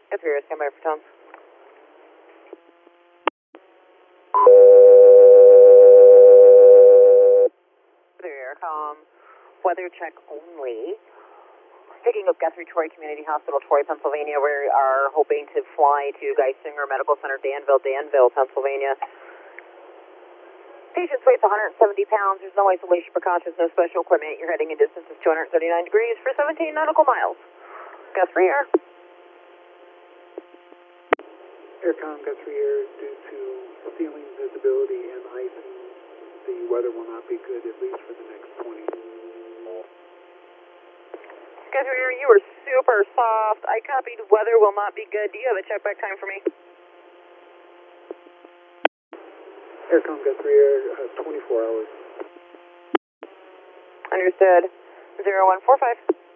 Guthrie, stand by for tone. Guthrie, weather check only. Picking up Guthrie Troy Community Hospital, Troy, Pennsylvania. We are hoping to fly to Geisinger Medical Center, Danville, Pennsylvania. Patient weighs 170 pounds. There's no isolation precautions, no special equipment. Your heading and distance is 239 degrees for 17 nautical miles. Guthrie Air. Aircom Guthrie Air, due to ceiling visibility and ice, the weather will not be good at least for the next 20. Guthrie Air, you are super soft. I copied weather will not be good. Do you have a check back time for me? Aircom Guthrie Air, 24 hours. Understood. 0145.